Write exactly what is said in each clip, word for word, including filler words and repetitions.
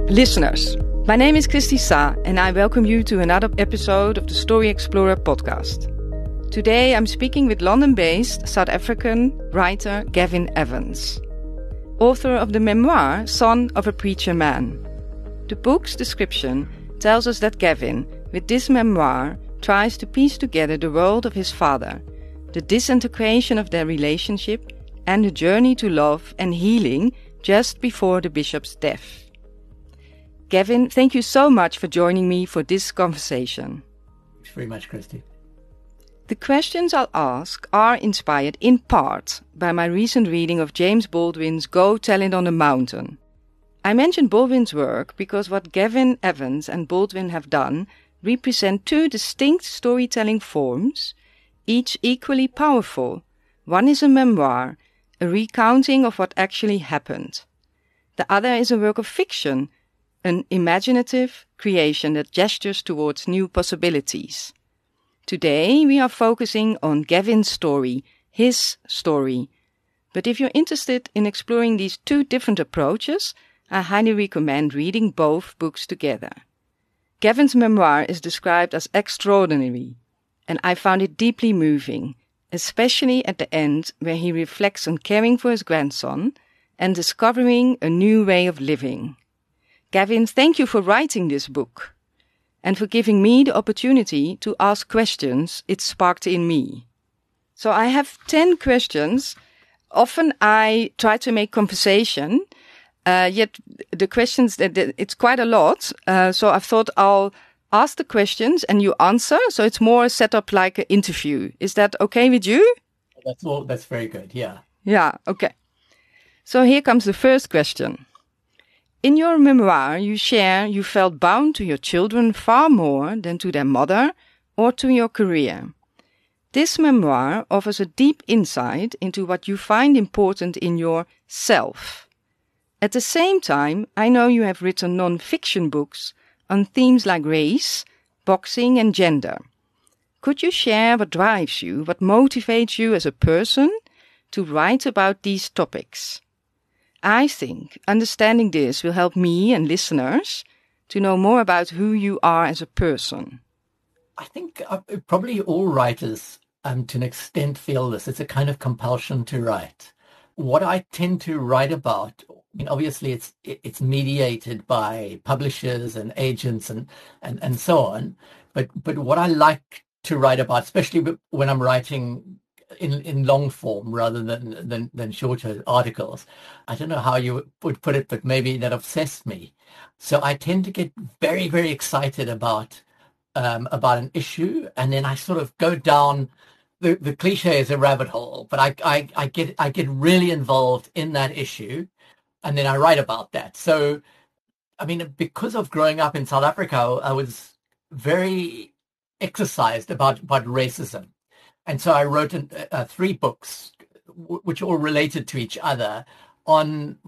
Listeners, my name is Christy Sa and I welcome you to another episode of the Story Explorer podcast. Today I'm speaking with London-based South African writer Gavin Evans, author of the memoir Son of a Preacher Man. The book's description tells us that Gavin, with this memoir, tries to piece together the world of his father, the disintegration of their relationship, and the journey to love and healing just before the bishop's death. Gavin, thank you so much for joining me for this conversation. Thanks very much, Christy. The questions I'll ask are inspired in part by my recent reading of James Baldwin's Go Tell It on the Mountain. I mentioned Baldwin's work because what Gavin Evans and Baldwin have done represent two distinct storytelling forms, each equally powerful. One is a memoir, a recounting of what actually happened. The other is a work of fiction, an imaginative creation that gestures towards new possibilities. Today we are focusing on Gavin's story, his story. But if you're interested in exploring these two different approaches, I highly recommend reading both books together. Gavin's memoir is described as extraordinary, and I found it deeply moving, especially at the end where he reflects on caring for his grandson and discovering a new way of living. Gavin, thank you for writing this book and for giving me the opportunity to ask questions it sparked in me. So I have ten questions. Often I try to make conversation, uh, yet the questions, that it's quite a lot. Uh, so I thought I'll ask the questions and you answer. So it's more set up like an interview. Is that okay with you? That's all. That's very good. Yeah. Yeah. Okay. So here comes the first question. In your memoir, you share you felt bound to your children far more than to their mother or to your career. This memoir offers a deep insight into what you find important in yourself. At the same time, I know you have written non-fiction books on themes like race, boxing, and gender. Could you share what drives you, what motivates you as a person to write about these topics? I think understanding this will help me and listeners to know more about who you are as a person. I think uh, probably all writers, um, to an extent, feel this. It's a kind of compulsion to write. What I tend to write about, I mean, obviously it's it's mediated by publishers and agents and, and, and so on. But but what I like to write about, especially when I'm writing in in long form rather than, than than shorter articles. I don't know how you would put it, but maybe that obsessed me. So I tend to get very, very excited about um, about an issue, and then I sort of go down the, the cliche is a rabbit hole, but I, I I get I get really involved in that issue, and then I write about that. So, I mean, because of growing up in South Africa, I was very exercised about about racism. And so I wrote uh, three books, w- which all related to each other, on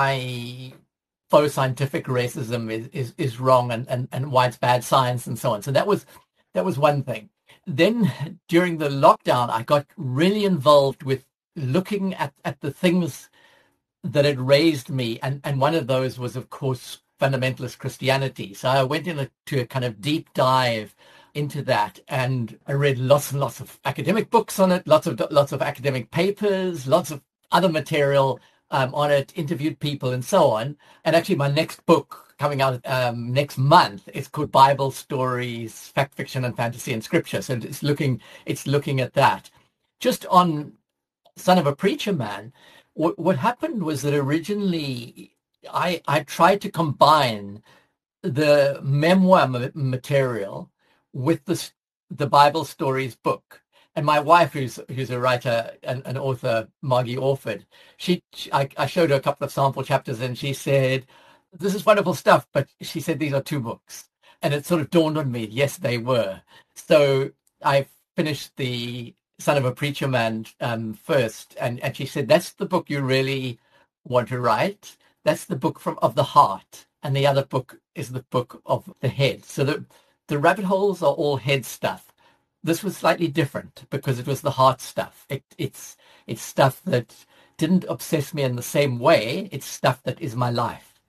why faux scientific racism is, is, is wrong and, and, and why it's bad science and so on. So that was that was one thing. Then during the lockdown, I got really involved with looking at, at the things that had raised me. And, and one of those was, of course, fundamentalist Christianity. So I went into a kind of deep dive into that, and I read lots and lots of academic books on it, lots of lots of academic papers, lots of other material um, on it, interviewed people and so on. And actually my next book coming out um, next month is called Bible Stories, Fact, Fiction and Fantasy and Scripture. So it's looking it's looking at that. Just on Son of a Preacher Man, what, what happened was that originally I, I tried to combine the memoir material with the the Bible Stories book. And my wife, who's who's a writer and an author, Margie Orford, she, she I, I showed her a couple of sample chapters and she said, this is wonderful stuff, but she said, these are two books. And it sort of dawned on me, yes, they were. So I finished the Son of a Preacher Man um, first. And, and she said, that's the book you really want to write. That's the book from of the heart. And the other book is the book of the head. So the The rabbit holes are all head stuff. This was slightly different because it was the heart stuff. It, it's it's stuff that didn't obsess me in the same way. It's stuff that is my life.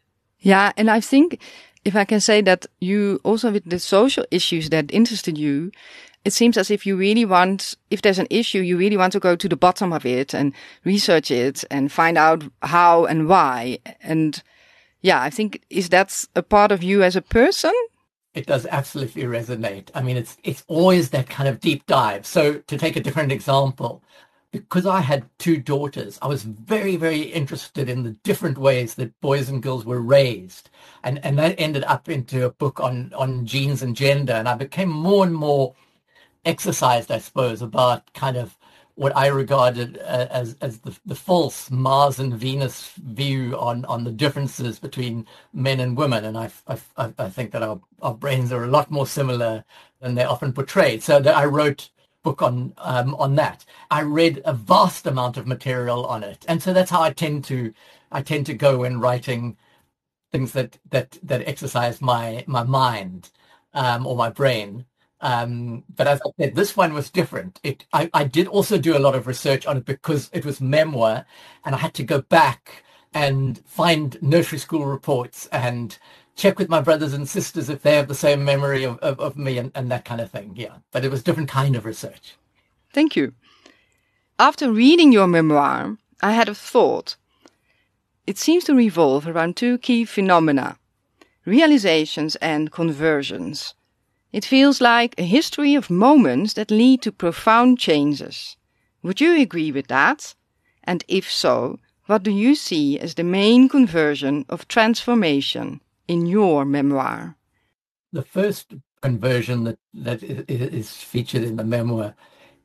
Yeah, and I think if I can say that you also with the social issues that interested you, it seems as if you really want, if there's an issue, you really want to go to the bottom of it and research it and find out how and why. And yeah, I think, is that a part of you as a person? It does absolutely resonate. I mean, it's it's always that kind of deep dive. So to take a different example, because I had two daughters, I was very, very interested in the different ways that boys and girls were raised. And, and that ended up into a book on, on genes and gender. And I became more and more exercised, I suppose, about kind of what I regarded uh, as as the, the false Mars and Venus view on, on the differences between men and women. And I, I, I think that our, our brains are a lot more similar than they're often portrayed. So that I wrote a book on um, on that. I read a vast amount of material on it. And so that's how I tend to I tend to go when writing things that that that exercise my my mind um, or my brain. Um, but as I said, this one was different. It, I, I did also do a lot of research on it because it was memoir, and I had to go back and find nursery school reports and check with my brothers and sisters if they have the same memory of, of, of me and, and that kind of thing. Yeah, but it was different kind of research. Thank you. After reading your memoir, I had a thought. It seems to revolve around two key phenomena: realizations and conversions. It feels like a history of moments that lead to profound changes. Would you agree with that? And if so, what do you see as the main conversion of transformation in your memoir? The first conversion that, that is featured in the memoir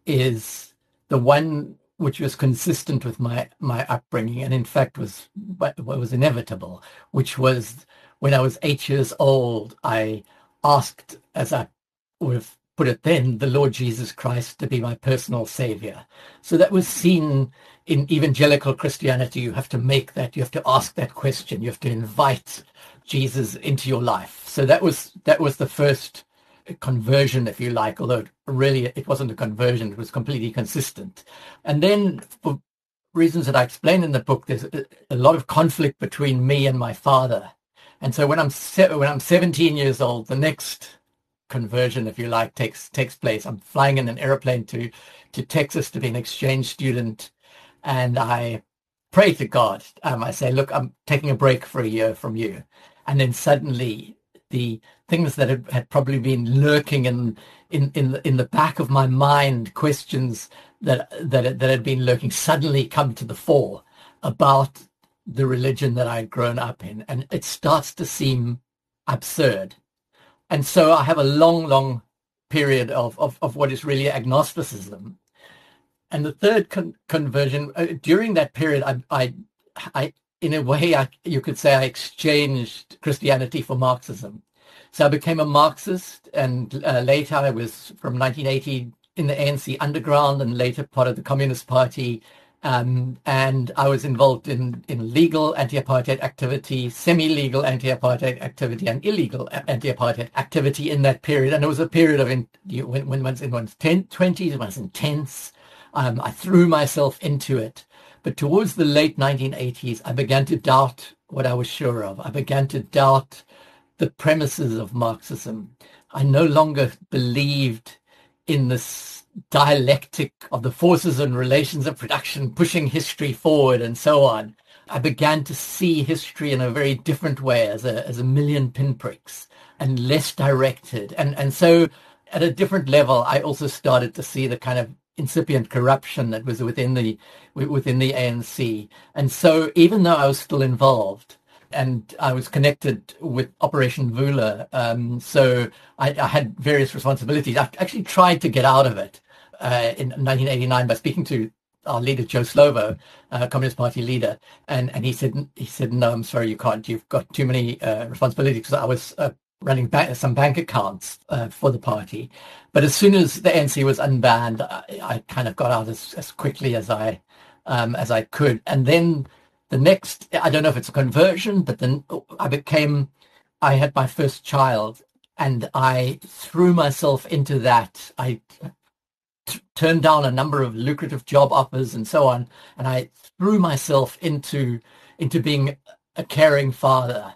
is the one which was consistent with my, my upbringing, and in fact was was inevitable, which was when I was eight years old, I asked, as I would have put it then, the Lord Jesus Christ to be my personal savior. So that was seen in evangelical Christianity. You have to make that, you have to ask that question, you have to invite Jesus into your life. So that was that was the first conversion, if you like, although really it wasn't a conversion, it was completely consistent. And then for reasons that I explain in the book, there's a, a lot of conflict between me and my father. And so when I'm se- when I'm seventeen years old, the next conversion, if you like, takes takes place. I'm flying in an airplane to to Texas to be an exchange student, and I pray to God. Um, I say, look, I'm taking a break for a year from you. And then suddenly the things that had, had probably been lurking in in in the, in the back of my mind, questions that that that had been lurking, suddenly come to the fore about the religion that I'd grown up in, and it starts to seem absurd. And so I have a long, long period of, of, of what is really agnosticism. And the third con- conversion, uh, during that period, I, I, I in a way, I, you could say I exchanged Christianity for Marxism. So I became a Marxist, and uh, later I was from nineteen eighty in the A N C underground and later part of the Communist Party. Um, and I was involved in, in legal anti-apartheid activity, semi-legal anti-apartheid activity, and illegal anti-apartheid activity in that period. And it was a period of, in, you, when, when one's in one's twenties, when it's intense, um, I threw myself into it. But towards the late nineteen eighties, I began to doubt what I was sure of. I began to doubt the premises of Marxism. I no longer believed in this dialectic of the forces and relations of production, pushing history forward and so on. I began to see history in a very different way, as a as a million pinpricks and less directed. And, and so at a different level, I also started to see the kind of incipient corruption that was within the within the A N C. And so even though I was still involved, and I was connected with Operation Vula, um, so I, I had various responsibilities. I actually tried to get out of it uh, in nineteen eighty-nine by speaking to our leader, Joe Slovo, uh, Communist Party leader, and, and he said, he said, no, I'm sorry, you can't. You've got too many uh, responsibilities, because I was uh, running bank, some bank accounts uh, for the party. But as soon as the A N C was unbanned, I, I kind of got out as, as quickly as I um, as I could, and then. The next, I don't know if it's a conversion, but then I became, I had my first child, and I threw myself into that. I t- turned down a number of lucrative job offers and so on, and I threw myself into into being a caring father to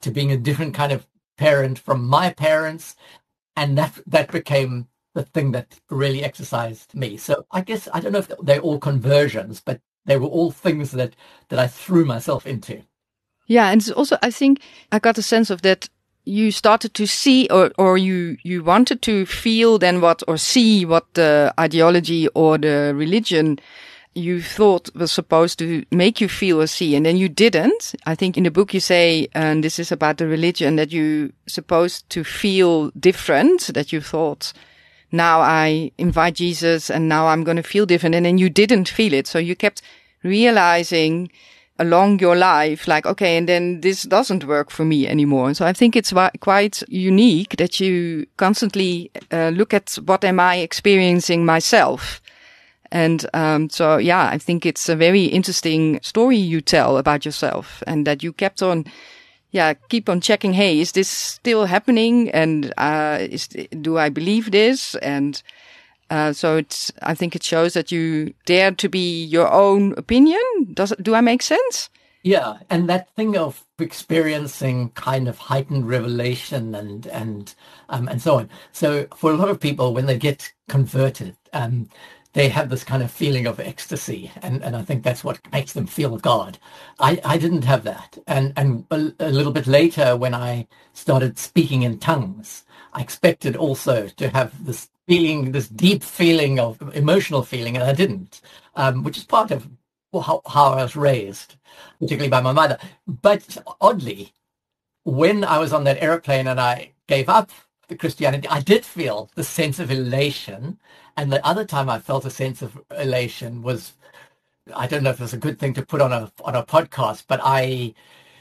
to being a different kind of parent from my parents. And that that became the thing that really exercised me. So I guess, I don't know if they're all conversions, but they were all things that, that I threw myself into. Yeah, and it's also, I think I got a sense of that you started to see, or, or you, you wanted to feel then what, or see what the ideology or the religion you thought was supposed to make you feel or see, and then you didn't. I think in the book you say, and this is about the religion, that you supposed to feel different, that you thought, now I invite Jesus and now I'm going to feel different, and then you didn't feel it. So you kept realizing along your life, like, okay, and then this doesn't work for me anymore. So I think it's quite unique that you constantly uh, look at what am I experiencing myself. And um, so, yeah, I think it's a very interesting story you tell about yourself, and that you kept on, yeah, keep on checking, hey, is this still happening? And uh, is, do I believe this? And uh, so it's, I think it shows that you dare to be your own opinion. Does it, do I make sense? Yeah, and that thing of experiencing kind of heightened revelation and and um, and so on. So for a lot of people, when they get converted, um, they have this kind of feeling of ecstasy, and, and I think that's what makes them feel God. I, I didn't have that. And, and a, a little bit later, when I started speaking in tongues, I expected also to have this feeling, this deep feeling of emotional feeling, and I didn't, um, which is part of how, how I was raised, particularly by my mother. But oddly, when I was on that airplane and I gave up the Christianity, I did feel the sense of elation. And the other time I felt a sense of elation was, I don't know if it's a good thing to put on a on a podcast, but I,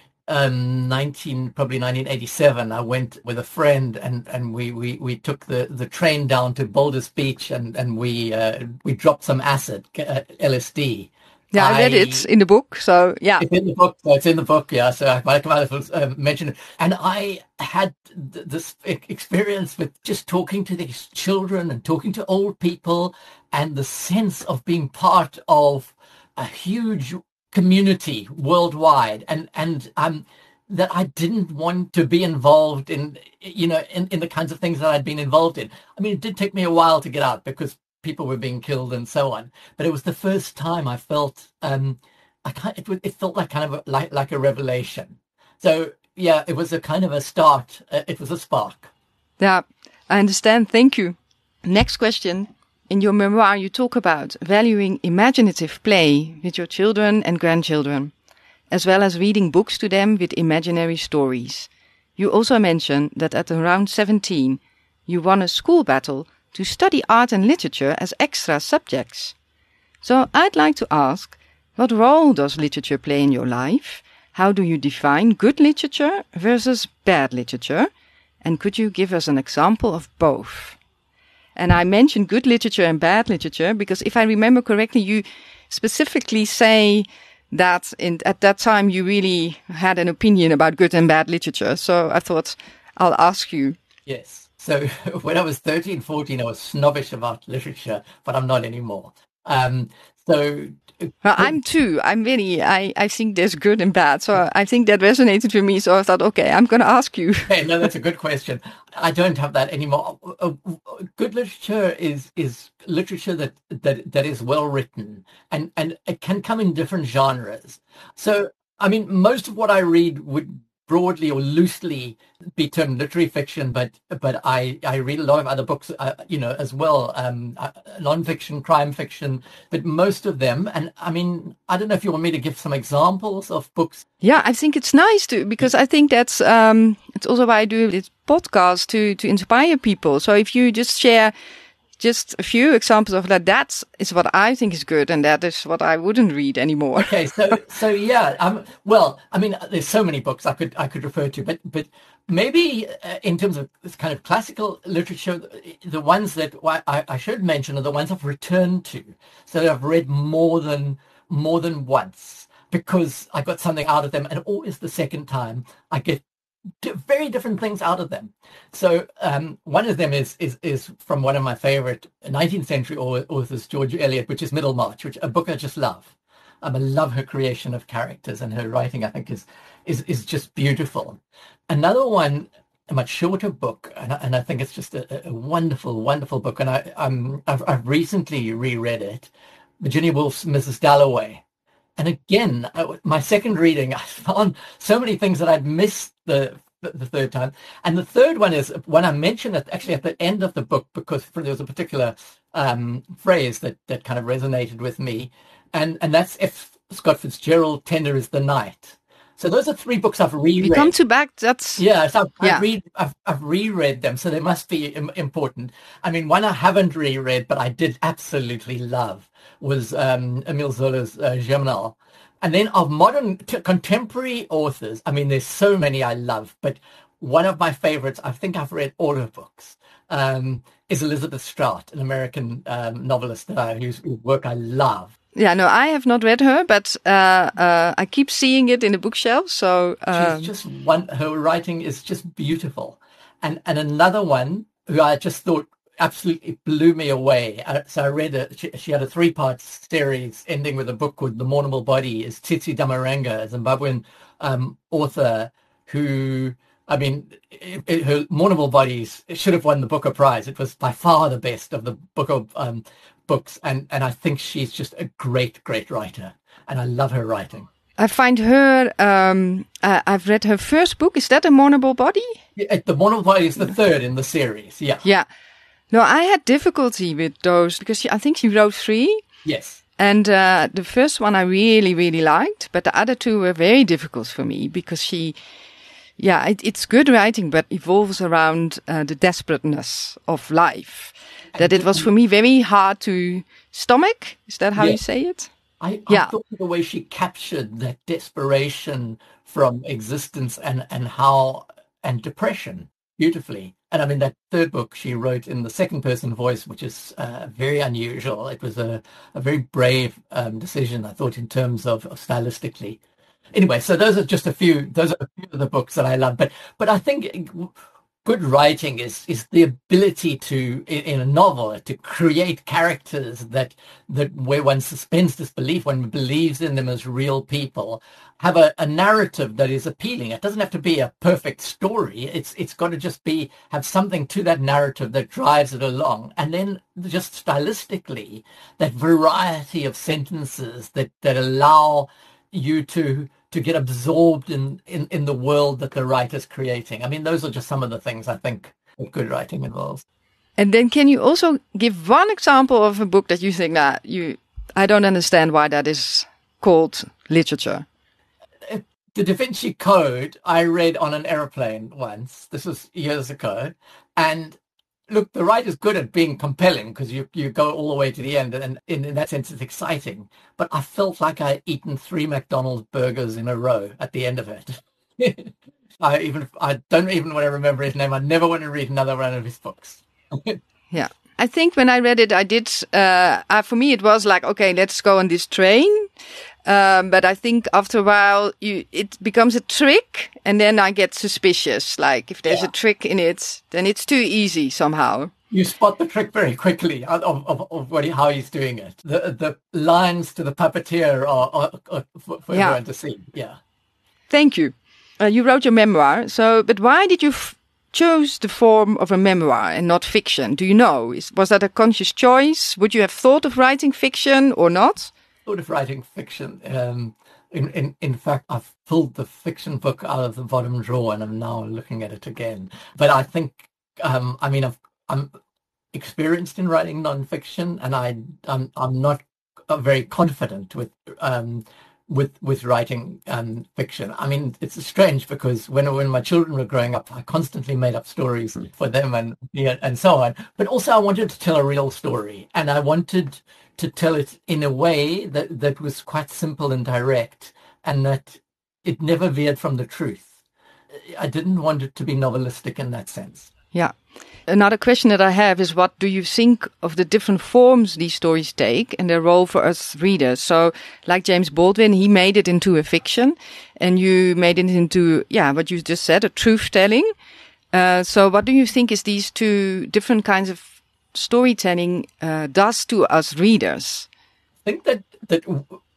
um, nineteen probably nineteen eighty-seven, I went with a friend and and we we we took the the train down to Boulders Beach, and and we uh, we dropped some acid, uh, L S D. Yeah, I read I, it in the book, so yeah. It's in the book, so it's in the book, yeah, so I might have uh, mentioned it. And I had th- this experience with just talking to these children and talking to old people, and the sense of being part of a huge community worldwide, and, and um, that I didn't want to be involved in, you know, in, in the kinds of things that I'd been involved in. I mean, it did take me a while to get out because people were being killed and so on, but it was the first time I felt um I kind it, it felt like kind of a, like like a revelation. So yeah, it was a kind of a start. Uh, it was a spark. Yeah, I understand. Thank you. Next question. In your memoir, you talk about valuing imaginative play with your children and grandchildren, as well as reading books to them with imaginary stories. You also mention that at around seventeen, you won a school battle to study art and literature as extra subjects. So I'd like to ask, what role does literature play in your life? How do you define good literature versus bad literature? And could you give us an example of both? And I mentioned good literature and bad literature because if I remember correctly, you specifically say that in, at that time you really had an opinion about good and bad literature. So I thought I'll ask you. Yes. So when I was thirteen, fourteen, I was snobbish about literature, but I'm not anymore. Um, so well, I'm too. I'm really, I, I think there's good and bad. So I think that resonated with me. So I thought, okay, I'm going to ask you. Hey, no, that's a good question. I don't have that anymore. Good literature is is literature that that, that is well written, and, and it can come in different genres. So, I mean, most of what I read would broadly or loosely be termed literary fiction, but but I, I read a lot of other books, uh, you know, as well, um, uh, non-fiction, crime fiction, but most of them. And I mean, I don't know if you want me to give some examples of books. Yeah, I think it's nice to, because I think that's, um, it's also why I do this podcast, to, to inspire people. So if you just share just a few examples of that, that is what I think is good, and that is what I wouldn't read anymore. Okay, so so yeah, um, well, I mean, there's so many books I could I could refer to, but but maybe uh, in terms of this kind of classical literature, the ones that I, I should mention are the ones I've returned to, so that I've read more than more than once, because I got something out of them, and always the second time I get very different things out of them. So um, one of them is is is from one of my favorite nineteenth century authors, George Eliot, which is Middlemarch, which a book I just love. Um, I love her creation of characters, and her writing, I think, is is is just beautiful. Another one, a much shorter book, and I, and I think it's just a, a wonderful, wonderful book. And I, I'm, I've, I've recently reread it, Virginia Woolf's Missus Dalloway. And again, I, my second reading, I found so many things that I'd missed the, the the third time. And the third one is when I mention it actually at the end of the book, because there was a particular um, phrase that, that kind of resonated with me. And, and that's F. Scott Fitzgerald, Tender is the Night. So those are three books I've reread. We come to back. That's yeah. So I've, yeah. I've, read, I've, I've reread them, so they must be im- important. I mean, one I haven't reread, but I did absolutely love was um, Emile Zola's uh, Germinal. And then of modern t- contemporary authors, I mean, there's so many I love, but one of my favorites, I think I've read all her books, um, is Elizabeth Strout, an American um, novelist that I, whose work I love. Yeah, no, I have not read her, but uh, uh, I keep seeing it in the bookshelf. So um... she's just one. Her writing is just beautiful, and and another one who I just thought absolutely blew me away. Uh, so I read it. She, she had a three-part series ending with a book called The Mournable Body. Is Tsitsi Damaranga, a Zimbabwean um, author who. I mean, it, it, her Mournable Bodies should have won the Booker Prize. It was by far the best of the Booker um, books, and, and I think she's just a great, great writer, and I love her writing. I find her, um, uh, I've read her first book. Is that A Mournable Body? Yeah, the Mournable Body is the third in the series, yeah. Yeah. No, I had difficulty with those, because she, I think she wrote three. Yes. And uh, the first one I really, really liked, but the other two were very difficult for me, because she... Yeah, it, it's good writing, but evolves around uh, the desperateness of life. That it was for me very hard to stomach. Is that how yes. you say it? I, I yeah. thought the way she captured that desperation from existence and, and how and depression beautifully. And I mean, that third book she wrote in the second person voice, which is uh, very unusual. It was a, a very brave um, decision, I thought, in terms of, of stylistically. Anyway, so those are just a few. Those are a few of the books that I love. But but I think good writing is is the ability to, in, in a novel, to create characters that that where one suspends disbelief, one believes in them as real people, have a, a narrative that is appealing. It doesn't have to be a perfect story. It's it's got to just be have something to that narrative that drives it along, and then just stylistically, that variety of sentences that that allow you to to get absorbed in, in, in the world that the writer's creating. I mean, those are just some of the things I think that good writing involves. And then can you also give one example of a book that you think that you, I don't understand why that is called literature? The Da Vinci Code I read on an airplane once. This was years ago. And look, the writer's good at being compelling because you, you go all the way to the end, and in, in that sense it's exciting. But I felt like I'd eaten three McDonald's burgers in a row at the end of it. I even I don't even want to remember his name. I never want to read another one of his books. Yeah. I think when I read it, I did, uh, uh, for me it was like, okay, let's go on this train. Um, but I think after a while, you, it becomes a trick, and then I get suspicious. Like, if there's yeah. a trick in it, then it's too easy somehow. You spot the trick very quickly of, of, of what he, how he's doing it. The the lines to the puppeteer are, are, are for, for yeah. everyone to see. Yeah. Thank you. Uh, you wrote your memoir. So, but why did you f- choose the form of a memoir and not fiction? Do you know? Is, was that a conscious choice? Would you have thought of writing fiction or not? Thought of writing fiction. Um, in, in in fact, I've pulled the fiction book out of the bottom drawer and I'm now looking at it again. But I think, um, I mean, I've, I'm experienced in writing nonfiction, and I I'm I'm not very confident with um with with writing um fiction. I mean, it's strange because when when my children were growing up, I constantly made up stories for them and yeah, and so on. But also, I wanted to tell a real story, and I wanted to tell it in a way that, that was quite simple and direct, and that it never veered from the truth. I didn't want it to be novelistic in that sense. Yeah. Another question that I have is, what do you think of the different forms these stories take and their role for us readers? So, like James Baldwin, he made it into a fiction, and you made it into, yeah, what you just said, a truth-telling. Uh, so what do you think is these two different kinds of storytelling uh, does to us readers? I think that that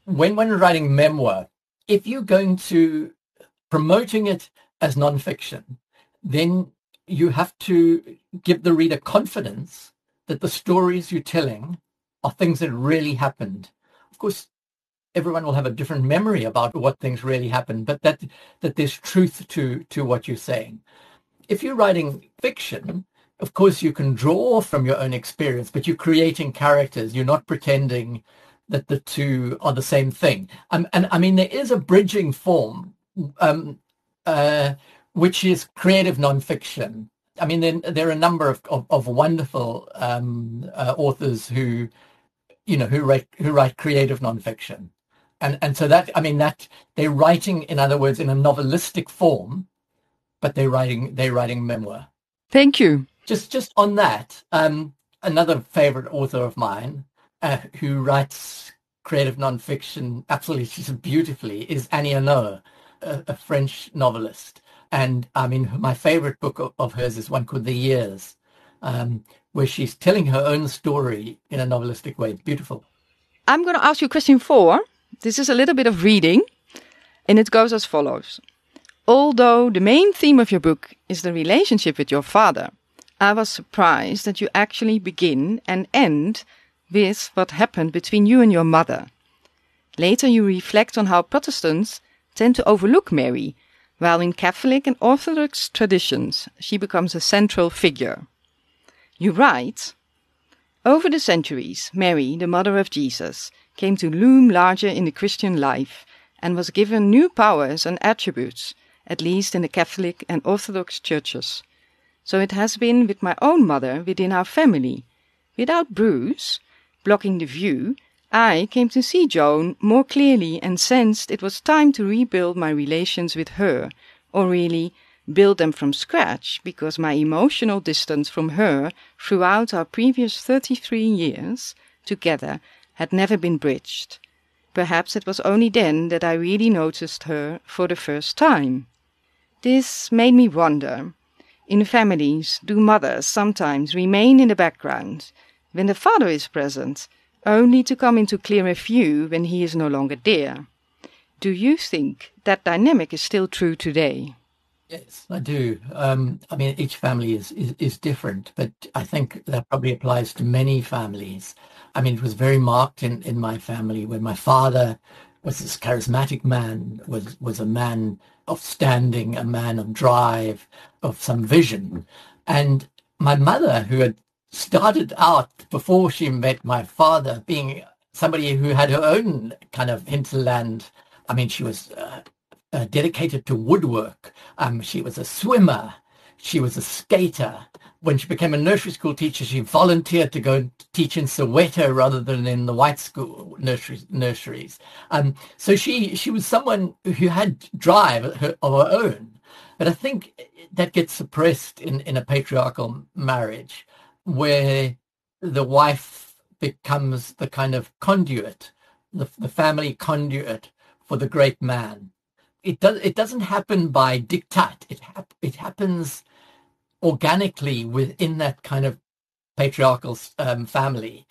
when when writing memoir, if you're going to promoting it as nonfiction, then you have to give the reader confidence that the stories you're telling are things that really happened. Of course, everyone will have a different memory about what things really happened, but that that there's truth to to what you're saying. If you're writing fiction, of course, you can draw from your own experience, but you're creating characters. You're not pretending that the two are the same thing. Um, and I mean, there is a bridging form, um, uh, which is creative nonfiction. I mean, there, there are a number of, of, of wonderful um, uh, authors who, you know, who write who write creative nonfiction, and and so that I mean that they're writing, in other words, in a novelistic form, but they're writing they're writing memoir. Thank you. Just just on that, um, another favorite author of mine uh, who writes creative nonfiction absolutely just beautifully is Annie Ernaux, a, a French novelist. And I mean, my favorite book of, of hers is one called The Years, um, where she's telling her own story in a novelistic way. Beautiful. I'm going to ask you question four. This is a little bit of reading, and it goes as follows. Although the main theme of your book is the relationship with your father, I was surprised that you actually begin and end with what happened between you and your mother. Later you reflect on how Protestants tend to overlook Mary, while in Catholic and Orthodox traditions she becomes a central figure. You write, over the centuries, Mary, the mother of Jesus, came to loom larger in the Christian life and was given new powers and attributes, at least in the Catholic and Orthodox churches. So it has been with my own mother within our family. Without Bruce blocking the view, I came to see Joan more clearly and sensed it was time to rebuild my relations with her, or really build them from scratch, because my emotional distance from her throughout our previous thirty-three years together had never been bridged. Perhaps it was only then that I really noticed her for the first time. This made me wonder, in families, do mothers sometimes remain in the background when the father is present, only to come into clearer view when he is no longer there? Do you think that dynamic is still true today? Yes, I do. Um, I mean, each family is, is, is different, but I think that probably applies to many families. I mean, it was very marked in, in my family when my father was this charismatic man, was, was a man of standing, a man of drive, of some vision. And my mother, who had started out before she met my father, being somebody who had her own kind of hinterland. I mean, she was uh, uh, dedicated to woodwork. Um, she was a swimmer. She was a skater. When she became a nursery school teacher, she volunteered to go and teach in Soweto rather than in the white school nurseries. nurseries. Um, so she she was someone who had drive of her, of her own. But I think that gets suppressed in, in a patriarchal marriage, where the wife becomes the kind of conduit, the, the family conduit for the great man. It does. It doesn't happen by diktat. It hap- it happens organically within that kind of patriarchal um, family,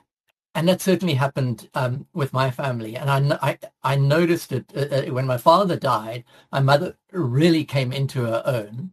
and that certainly happened um, with my family. And I I, I noticed it uh, when my father died. My mother really came into her own.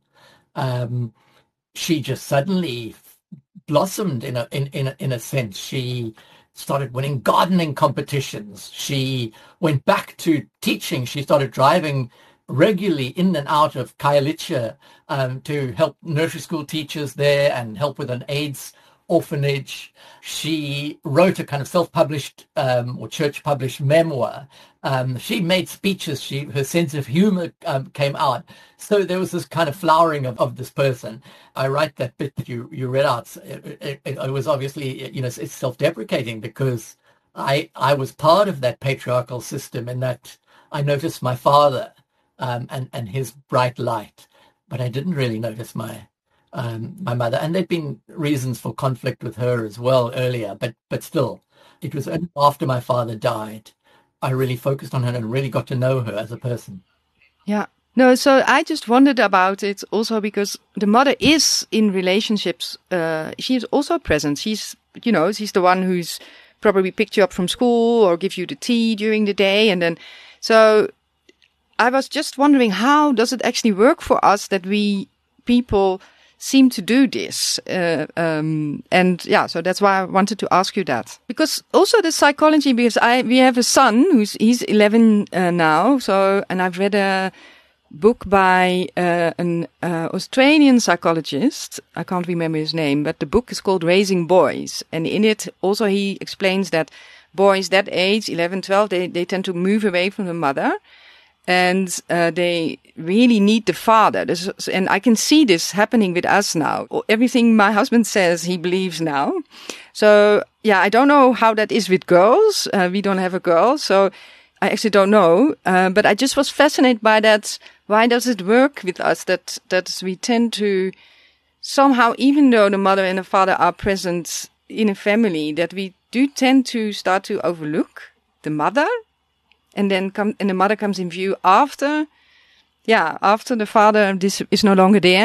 Um, she just suddenly blossomed in a in in a, in a sense. She started winning gardening competitions. She went back to teaching. She started driving regularly in and out of Khayelitsha um, to help nursery school teachers there and help with an AIDS orphanage. She wrote a kind of self-published um, or church-published memoir. Um, she made speeches. She her sense of humor um, came out. So there was this kind of flowering of, of this person. I write that bit that you, you read out. It, it, it was obviously, you know, it's self-deprecating because I I was part of that patriarchal system in that I noticed my father um, and, and his bright light, but I didn't really notice my um, my mother. And there'd been reasons for conflict with her as well earlier, but but still, it was only after my father died I really focused on her and really got to know her as a person. Yeah. No, so I just wondered about it also because the mother is in relationships. Uh, she is also present. She's, you know, she's the one who's probably picked you up from school or give you the tea during the day. And then, so I was just wondering, how does it actually work for us that we people seem to do this? Uh, um, and yeah, so that's why I wanted to ask you that. Because also the psychology, because I, we have a son who's, he's eleven uh, now. So, and I've read a book by uh, an uh, Australian psychologist. I can't remember his name, but the book is called Raising Boys. And in it also he explains that boys that age, eleven, twelve, they, they tend to move away from the mother. And uh, they really need the father. This, and I can see this happening with us now. Everything my husband says, he believes now. So, yeah, I don't know how that is with girls. Uh, we don't have a girl, so I actually don't know. Uh, but I just was fascinated by that. Why does it work with us that, that we tend to somehow, even though the mother and the father are present in a family, that we do tend to start to overlook the mother? And then come, and the mother comes in view after, yeah, after the father this is no longer there.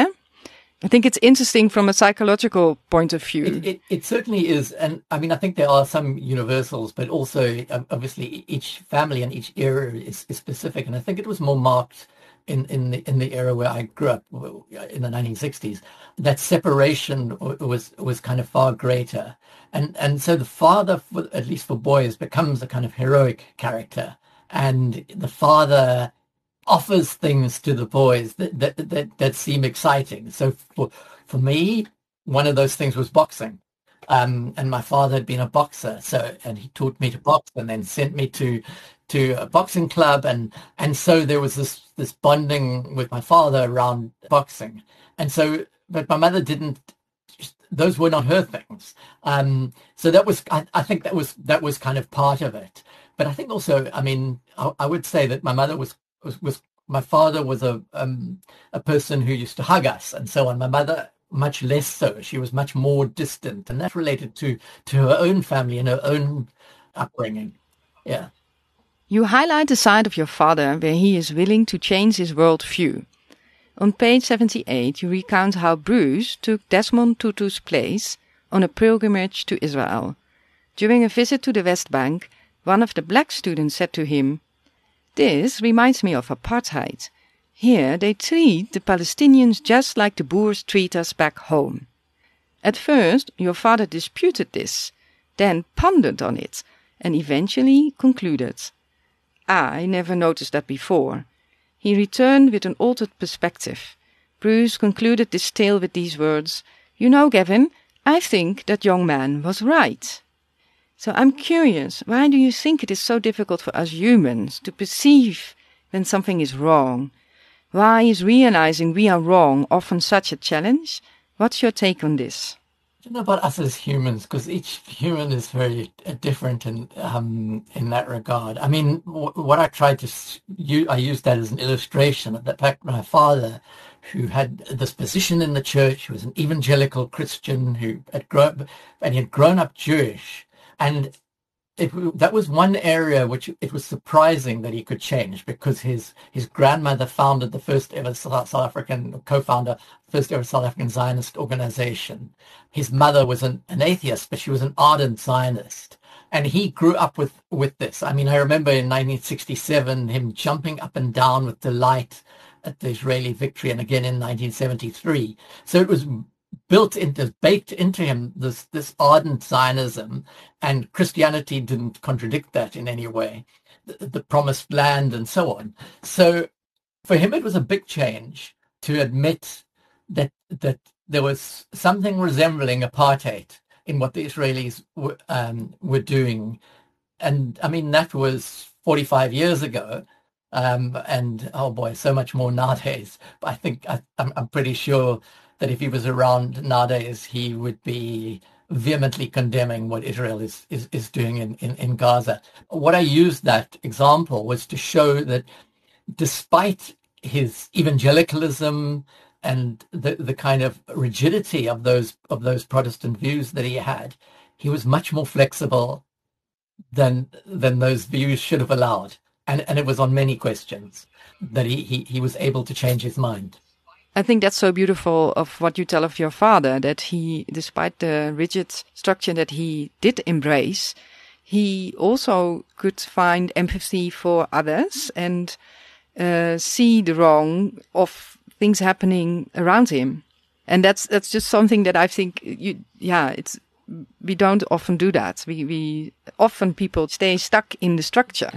I think it's interesting from a psychological point of view. It, it, it certainly is. And I mean, I think there are some universals, but also um, obviously each family and each era is, is specific. And I think it was more marked in, in the, in the era where I grew up in the nineteen sixties, that separation was, was kind of far greater. And, and so the father, for, at least for boys, becomes a kind of heroic character. And the father offers things to the boys that, that that that seem exciting. So for for me, one of those things was boxing. Um, and my father had been a boxer, so and he taught me to box, and then sent me to to a boxing club, and and so there was this this bonding with my father around boxing. And so, but my mother didn't. Those were not her things. Um, so that was, I, I think that was that was kind of part of it. But I think also, I mean, I, I would say that my mother was, was, was my father was a um, a person who used to hug us and so on. My mother, much less so. She was much more distant, and that related to, to her own family and her own upbringing. Yeah. You highlight the side of your father where he is willing to change his worldview. On page seventy-eight, you recount how Bruce took Desmond Tutu's place on a pilgrimage to Israel. During a visit to the West Bank, one of the black students said to him, "This reminds me of apartheid. Here they treat the Palestinians just like the Boers treat us back home." At first, your father disputed this, then pondered on it, and eventually concluded, "I never noticed that before." He returned with an altered perspective. Bruce concluded this tale with these words, "You know, Gavin, I think that young man was right." So I'm curious, why do you think it is so difficult for us humans to perceive when something is wrong? Why is realizing we are wrong often such a challenge? What's your take on this? I don't know about us as humans, because each human is very different in um, in that regard. I mean, w- what I tried to use, I used that as an illustration of the fact my father, who had this position in the church, who was an evangelical Christian, who had grown and he had grown up Jewish, and it, that was one area which it was surprising that he could change, because his his grandmother founded the first ever South African, co-founder, first ever South African Zionist organization. His mother was an, an atheist, but she was an ardent Zionist. And he grew up with, with this. I mean, I remember in nineteen sixty-seven, him jumping up and down with delight at the Israeli victory, and again in nineteen seventy-three. So it was built into, baked into him, this, this ardent Zionism, and Christianity didn't contradict that in any way, the, the promised land and so on. So for him, it was a big change to admit that that there was something resembling apartheid in what the Israelis were, um, were doing. And I mean, that was forty-five years ago. Um, and oh boy, so much more nowadays. But I think I, I'm, I'm pretty sure that if he was around nowadays, he would be vehemently condemning what Israel is, is, is doing in, in, in Gaza. What I used that example was to show that despite his evangelicalism and the, the kind of rigidity of those of those Protestant views that he had, he was much more flexible than than those views should have allowed. And and it was on many questions that he, he, he was able to change his mind. I think that's so beautiful of what you tell of your father, that he, despite the rigid structure that he did embrace, he also could find empathy for others and uh, see the wrong of things happening around him. And that's that's just something that I think, you, yeah, it's we don't often do that. We we often people stay stuck in the structure.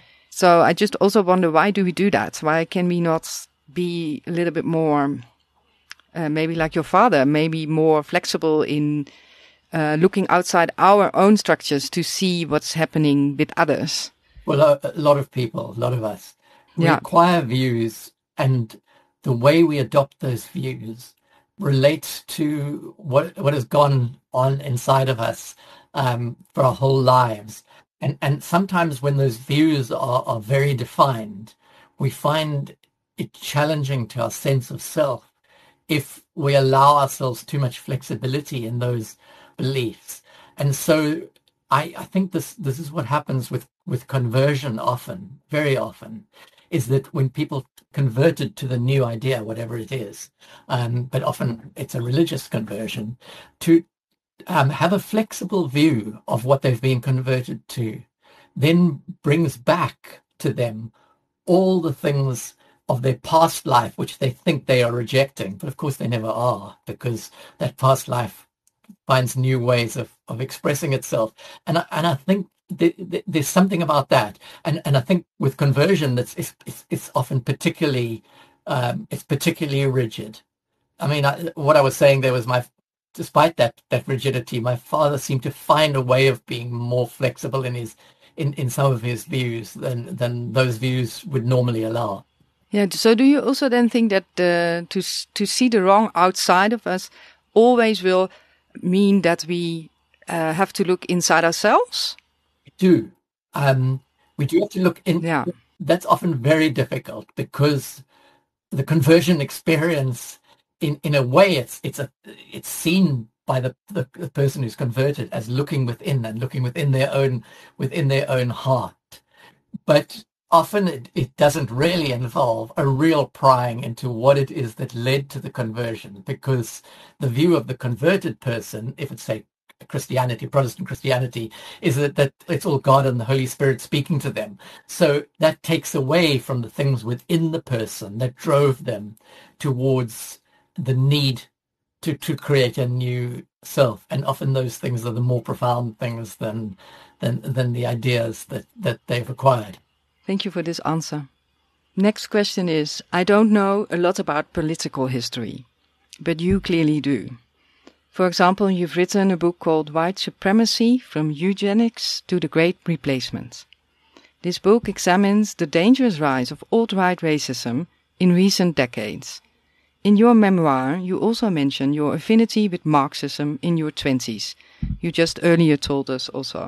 So I just also wonder, why do we do that? Why can we not be a little bit more, uh, maybe like your father, maybe more flexible in uh, looking outside our own structures to see what's happening with others? Well, a, a lot of people, a lot of us, Yeah. require views, and the way we adopt those views relates to what what has gone on inside of us um, for our whole lives. And and sometimes when those views are, are very defined, we find it challenging to our sense of self if we allow ourselves too much flexibility in those beliefs. And so I, I think this this is what happens with, with conversion often, very often, is that when people converted to the new idea, whatever it is, um, but often it's a religious conversion, to um, have a flexible view of what they've been converted to, then brings back to them all the things of their past life which they think they are rejecting, but of course they never are, because that past life finds new ways of, of expressing itself. And I, and I think th- th- there's something about that. And and I think with conversion, that's it's, it's, it's often particularly um, it's particularly rigid. I mean, I, what I was saying there was my, despite that that rigidity, my father seemed to find a way of being more flexible in his in, in some of his views than than those views would normally allow. Yeah. So do you also then think that uh, to to see the wrong outside of us always will mean that we uh, have to look inside ourselves? We do. Um, we do have to look in. Yeah. That's often very difficult because the conversion experience, in, in a way, it's it's a it's seen by the, the the person who's converted as looking within and looking within their own within their own heart. But often it, it doesn't really involve a real prying into what it is that led to the conversion, because the view of the converted person, if it's, say, Christianity, Protestant Christianity, is that, that it's all God and the Holy Spirit speaking to them. So that takes away from the things within the person that drove them towards the need to, to create a new self. And often those things are the more profound things than than than the ideas that, that they've acquired. Thank you for this answer. Next question is, I don't know a lot about political history, but you clearly do. For example, you've written a book called White Supremacy: From Eugenics to the Great Replacement. This book examines the dangerous rise of alt-right racism in recent decades. In your memoir, you also mention your affinity with Marxism in your twenties. You just earlier told us also.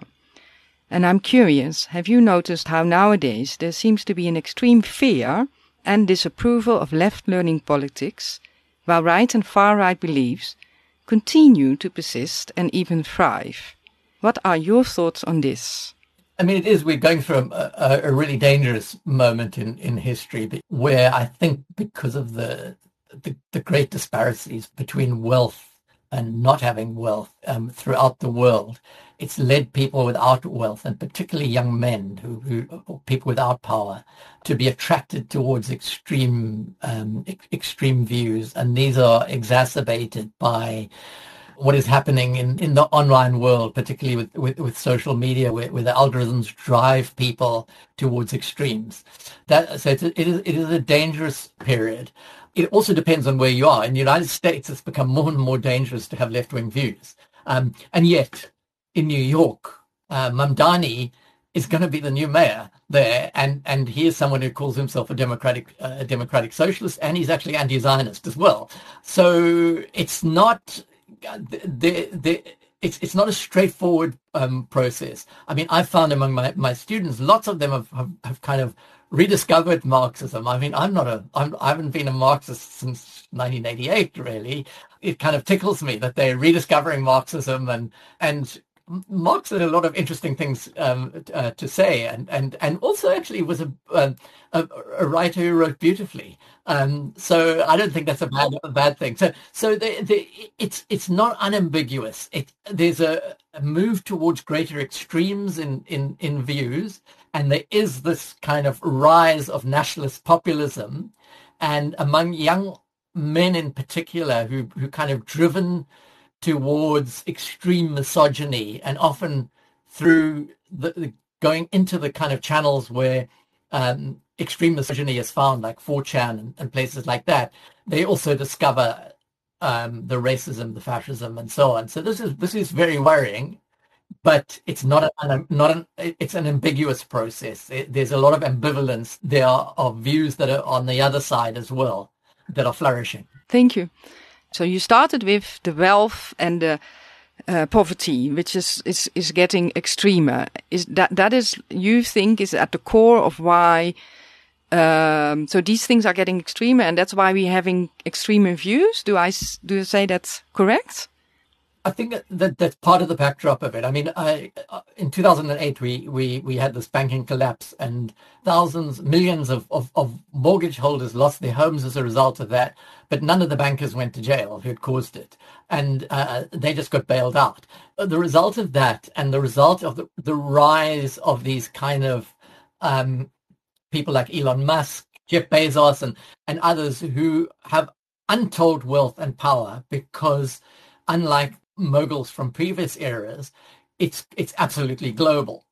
And I'm curious, have you noticed how nowadays there seems to be an extreme fear and disapproval of left-leaning politics, while right and far-right beliefs continue to persist and even thrive? What are your thoughts on this? I mean, it is, we're going through a, a, a really dangerous moment in, in history, but where I think because of the, the, the great disparities between wealth and not having wealth um, throughout the world, it's led people without wealth, and particularly young men who, who or people without power, to be attracted towards extreme um, ex- extreme views, and these are exacerbated by what is happening in, in the online world, particularly with, with, with social media, where, where the algorithms drive people towards extremes. That so it's a, it is it is a dangerous period. It also depends on where you are. In the United States, it's become more and more dangerous to have left-wing views. Um, and yet, in New York, uh, Mamdani is going to be the new mayor there, and, and he is someone who calls himself a democratic uh, a democratic socialist, and he's actually anti-Zionist as well. So it's not the, the, it's it's not a straightforward um, process. I mean, I've found among my, my students, lots of them have, have, have kind of rediscovered Marxism. I mean, I'm not a, I'm, I haven't been a Marxist since nineteen eighty-eight, really. It kind of tickles me that they're rediscovering Marxism and, and Marx had a lot of interesting things um, uh, to say, and, and, and also actually was a, a, a writer who wrote beautifully. Um, so I don't think that's a bad a bad thing. So so the, the, it's it's not unambiguous. It, there's a, a move towards greater extremes in, in, in views, and there is this kind of rise of nationalist populism, and among young men in particular who who kind of driven towards extreme misogyny, and often through the, the going into the kind of channels where um, extreme misogyny is found, like four chan and, and places like that. They also discover um, the racism, the fascism, and so on. So this is this is very worrying, but it's not an not an it's an ambiguous process. It, there's a lot of ambivalence. There are, are views that are on the other side as well that are flourishing. Thank you. So you started with the wealth and the uh, poverty, which is, is, is getting extremer. Is that that is you think is at the core of why? Um, so these things are getting extremer, and that's why we're having extremer views. Do I do you say that's correct? I think that that's part of the backdrop of it. I mean, I, in two thousand eight, we, we, we had this banking collapse, and thousands, millions of, of, of mortgage holders lost their homes as a result of that. But none of the bankers went to jail who had caused it. And uh, they just got bailed out. The result of that, and the result of the, the rise of these kind of um, people like Elon Musk, Jeff Bezos, and, and others who have untold wealth and power, because unlike moguls from previous eras, it's it's absolutely global.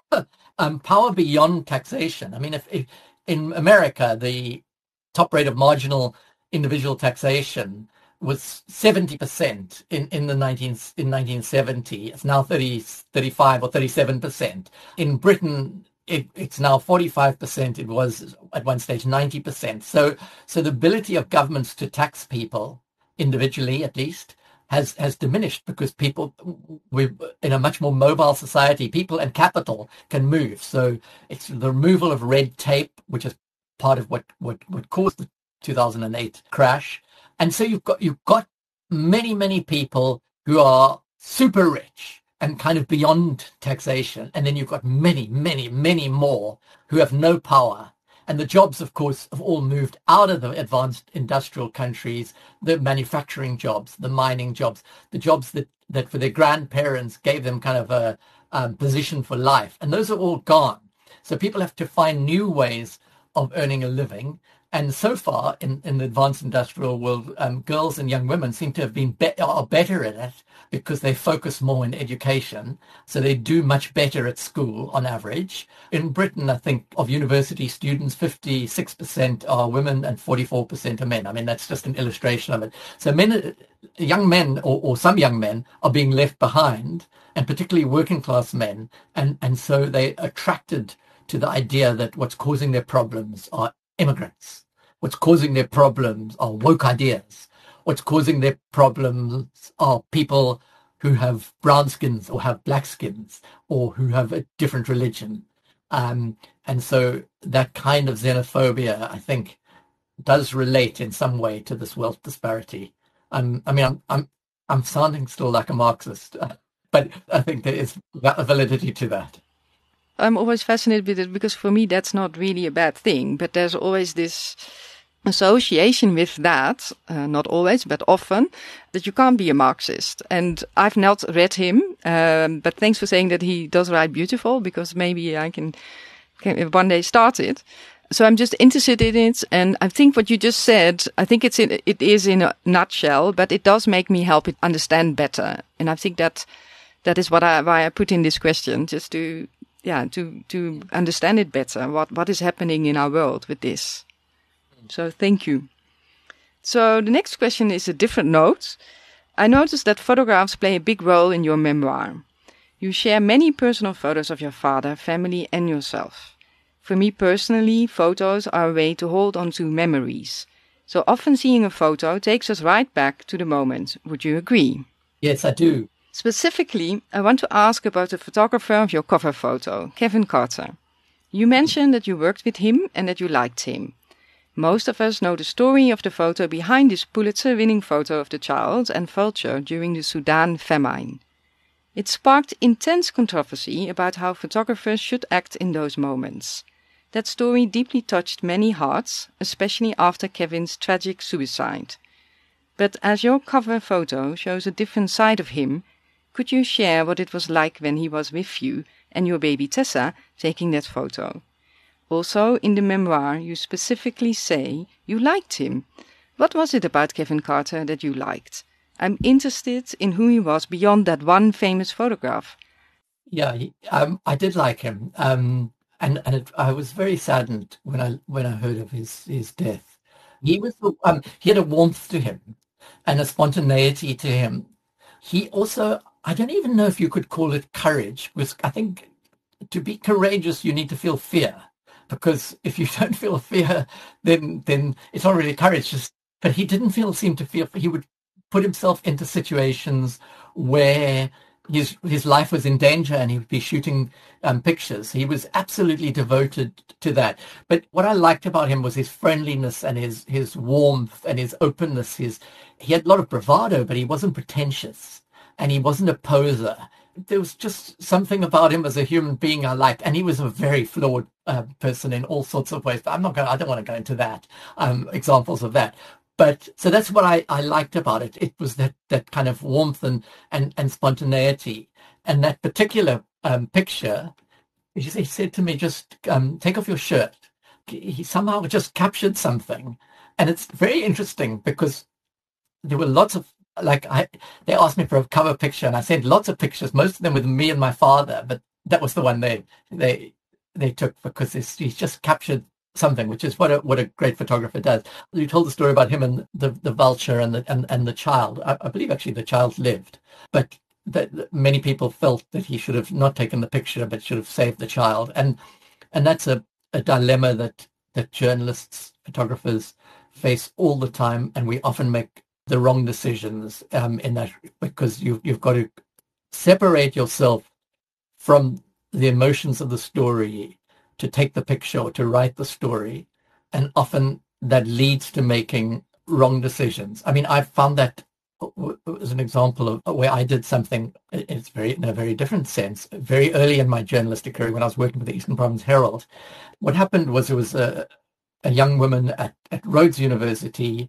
um, power beyond taxation. I mean, if, if in America the top rate of marginal individual taxation was seventy percent in, in the nineteen in nineteen seventy, it's now thirty, thirty-five or thirty-seven percent. In Britain, it, it's now forty-five percent. It was at one stage ninety percent. So so the ability of governments to tax people individually, at least, has has diminished, because people, we're in a much more mobile society. People and capital can move. So it's the removal of red tape, which is part of what what, what caused the two thousand eight crash. And so you've got you've got many many people who are super rich and kind of beyond taxation, and then you've got many many many more who have no power. And the jobs, of course, have all moved out of the advanced industrial countries, the manufacturing jobs, the mining jobs, the jobs that, that for their grandparents gave them kind of a um, position for life. And those are all gone. So people have to find new ways of earning a living. And so far in, in the advanced industrial world, um, girls and young women seem to have been be- are better at it, because they focus more in education. So they do much better at school on average. In Britain, I think of university students, fifty-six percent are women and forty-four percent are men. I mean, that's just an illustration of it. So men, young men, or, or some young men, are being left behind, and particularly working class men. And, and so they're attracted to the idea that what's causing their problems are immigrants. What's causing their problems are woke ideas. What's causing their problems are people who have brown skins or have black skins, or who have a different religion. Um, and so that kind of xenophobia, I think, does relate in some way to this wealth disparity. Um, I mean, I'm, I'm, I'm sounding still like a Marxist, uh, but I think there is a validity to that. I'm always fascinated with it, because for me that's not really a bad thing, but there's always this association with that, uh, not always, but often, that you can't be a Marxist. And I've not read him, um, but thanks for saying that he does write beautiful, because maybe I can, can one day start it. So I'm just interested in it, and I think what you just said, I think it's in, it is in a nutshell, but it does make me help it understand better. And I think that that is what I, why I put in this question, just to yeah, to, to understand it better, what, what is happening in our world with this. So thank you. So the next question is a different note. I noticed that photographs play a big role in your memoir. You share many personal photos of your father, family, and yourself. For me personally, photos are a way to hold on to memories. So often seeing a photo takes us right back to the moment. Would you agree? Yes, I do. Specifically, I want to ask about the photographer of your cover photo, Kevin Carter. You mentioned that you worked with him and that you liked him. Most of us know the story of the photo behind this Pulitzer-winning photo of the child and vulture during the Sudan famine. It sparked intense controversy about how photographers should act in those moments. That story deeply touched many hearts, especially after Kevin's tragic suicide. But as your cover photo shows a different side of him, could you share what it was like when he was with you and your baby Tessa taking that photo? Also, in the memoir, you specifically say you liked him. What was it about Kevin Carter that you liked? I'm interested in who he was beyond that one famous photograph. Yeah, he, um, I did like him. Um, and and it, I was very saddened when I when I heard of his, his death. He was um, he had a warmth to him and a spontaneity to him. He also, I don't even know if you could call it courage, because I think to be courageous, you need to feel fear. Because if you don't feel fear, then then it's not really courage. Just, but he didn't feel seem to feel. He would put himself into situations where his his life was in danger, and he would be shooting um, pictures. He was absolutely devoted to that. But what I liked about him was his friendliness and his his warmth and his openness. His he had a lot of bravado, but he wasn't pretentious, and he wasn't a poser. There was just something about him as a human being I liked, and he was a very flawed uh, person in all sorts of ways. But I'm not going. I don't want to go into that um, examples of that. But so that's what I, I liked about it. It was that that kind of warmth and and, and spontaneity, and that particular um, picture. He said to me, "Just um, take off your shirt." He somehow just captured something, and it's very interesting because there were lots of. Like I, they asked me for a cover picture, and I sent lots of pictures, most of them with me and my father. But that was the one they they they took because it's, he's just captured something, which is what a what a great photographer does. You told the story about him and the, the vulture and the and, and the child. I, I believe actually the child lived, but that, that many people felt that he should have not taken the picture, but should have saved the child. And and that's a, a dilemma that that journalists, photographers face all the time, and we often make the wrong decisions um, in that, because you've, you've got to separate yourself from the emotions of the story to take the picture or to write the story. And often that leads to making wrong decisions. I mean, I've found that as an example of where I did something, it's very in a very different sense, very early in my journalistic career when I was working with the Eastern Province Herald. What happened was there was a, a young woman at, at Rhodes University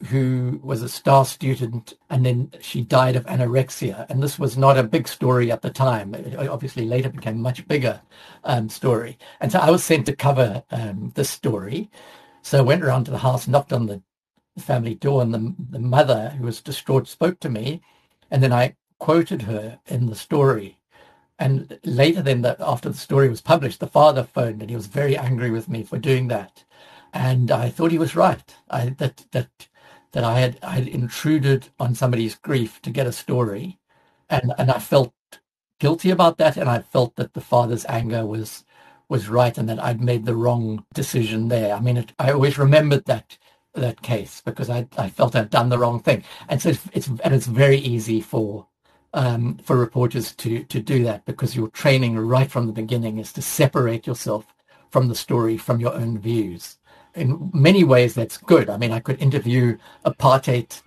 who was a star student, and then she died of anorexia. And this was not a big story at the time. It obviously later became a much bigger um, story. And so I was sent to cover um, this story. So I went around to the house, knocked on the family door, and the, the mother, who was distraught, spoke to me. And then I quoted her in the story. And later then, the, after the story was published, the father phoned, and he was very angry with me for doing that. And I thought he was right. I, that that that I had I had intruded on somebody's grief to get a story, and and I felt guilty about that, and I felt that the father's anger was was right, and that I'd made the wrong decision there. I mean, it, I always remembered that that case because I I felt I'd done the wrong thing, and so it's, it's and it's very easy for um, for reporters to to do that, because your training right from the beginning is to separate yourself from the story, from your own views. In many ways, that's good. I mean, I could interview apartheid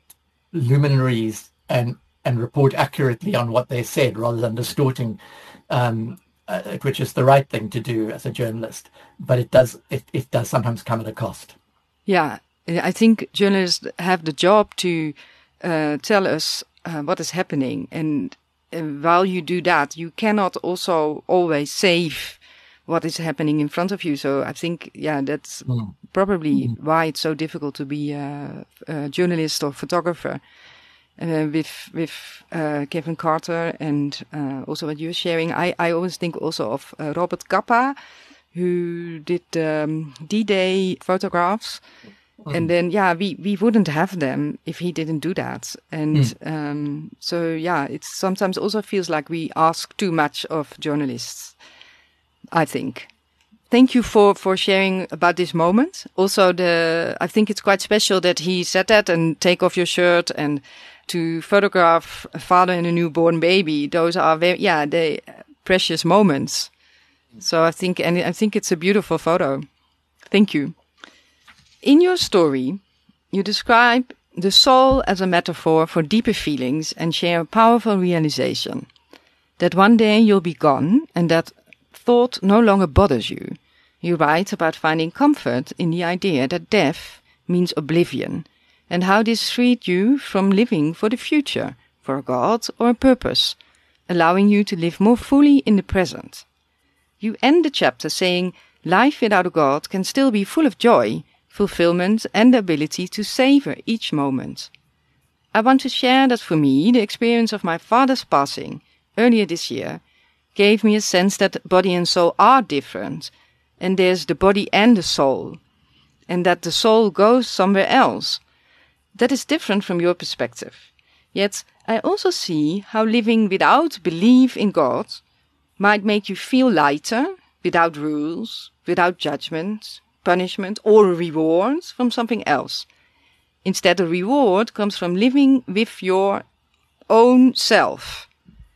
luminaries and and report accurately on what they said rather than distorting, um, uh, which is the right thing to do as a journalist. But it does it, it does sometimes come at a cost. Yeah, I think journalists have the job to uh, tell us uh, what is happening. And uh, while you do that, you cannot also always save what is happening in front of you. So I think, yeah, that's mm. probably mm. why it's so difficult to be a, a journalist or photographer. Uh, with with uh, Kevin Carter and uh, also what you're sharing, I, I always think also of uh, Robert Capa, who did um, D-Day photographs. Mm. And then, yeah, we, we wouldn't have them if he didn't do that. And mm. um, so, yeah, it sometimes also feels like we ask too much of journalists, I think. Thank you for, for sharing about this moment. Also, the I think it's quite special that he said that, and take off your shirt, and to photograph a father and a newborn baby. Those are very, yeah, they precious moments. So I think, and I think it's a beautiful photo. Thank you. In your story, you describe the soul as a metaphor for deeper feelings and share a powerful realization. that one day you'll be gone and that thought no longer bothers you. You write about finding comfort in the idea that death means oblivion, and how this freed you from living for the future, for a God or a purpose, allowing you to live more fully in the present. You end the chapter saying, life without a God can still be full of joy, fulfillment, and the ability to savor each moment. I want to share that for me, the experience of my father's passing earlier this year gave me a sense that body and soul are different, and there's the body and the soul, and that the soul goes somewhere else. That is different from your perspective. Yet I also see how living without belief in God might make you feel lighter, without rules, without judgment, punishment, or rewards from something else. Instead, the reward comes from living with your own self.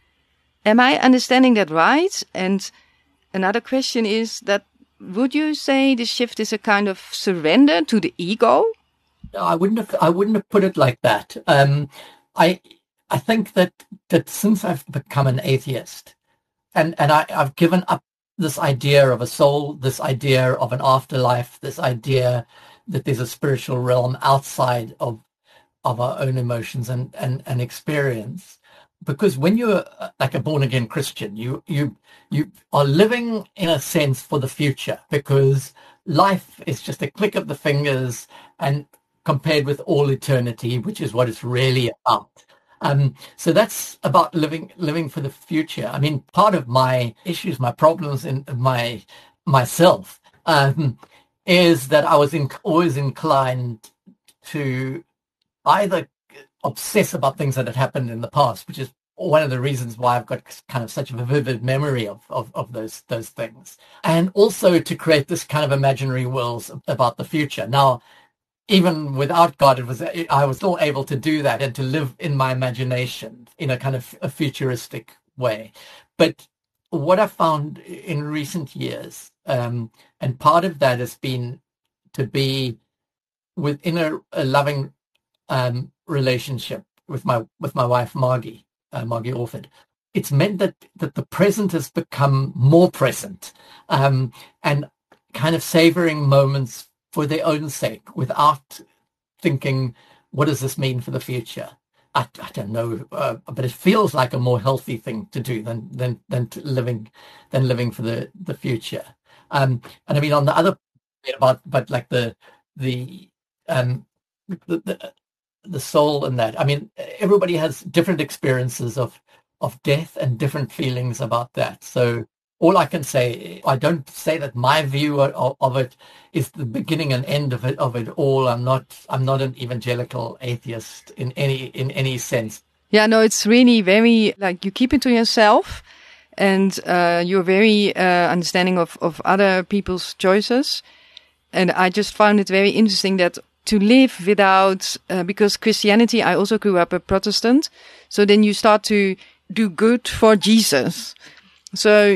Am I understanding that right? And another question is that, would you say this shift is a kind of surrender to the ego? No, I wouldn't have. I wouldn't have put it like that. Um, I I think that that since I've become an atheist, and and I, I've given up this idea of a soul, this idea of an afterlife, this idea that there's a spiritual realm outside of of our own emotions and and, and experience. Because when you're like a born again Christian, you you you are living in a sense for the future, because life is just a click of the fingers, and compared with all eternity, which is what it's really about. Um, so that's about living living for the future. I mean, part of my issues, my problems in my myself, um, is that I was in, always inclined to either obsess about things that had happened in the past, which is one of the reasons why I've got kind of such a vivid memory of, of, of those those things, and also to create this kind of imaginary worlds about the future. Now, even without God, it was I was still able to do that and to live in my imagination in a kind of a futuristic way. But what I found in recent years, um, and part of that has been to be within a, a loving um, relationship with my with my wife Margie, uh, Margie Orford. It's meant that that the present has become more present, um, and kind of savoring moments for their own sake, without thinking, what does this mean for the future? I, I don't know, uh, but it feels like a more healthy thing to do than than than to living than living for the the future. Um, and I mean, on the other about, but like the the um the, the the soul and that. I mean, everybody has different experiences of of death and different feelings about that. So all I can say, I don't say that my view of, of it is the beginning and end of it of it all. I'm not I'm not an evangelical atheist in any in any sense. Yeah, no, it's really very like you keep it to yourself, and uh, you're very uh, understanding of of other people's choices. And I just found it very interesting that to live without, uh, because Christianity, I also grew up a Protestant, so then you start to do good for Jesus. So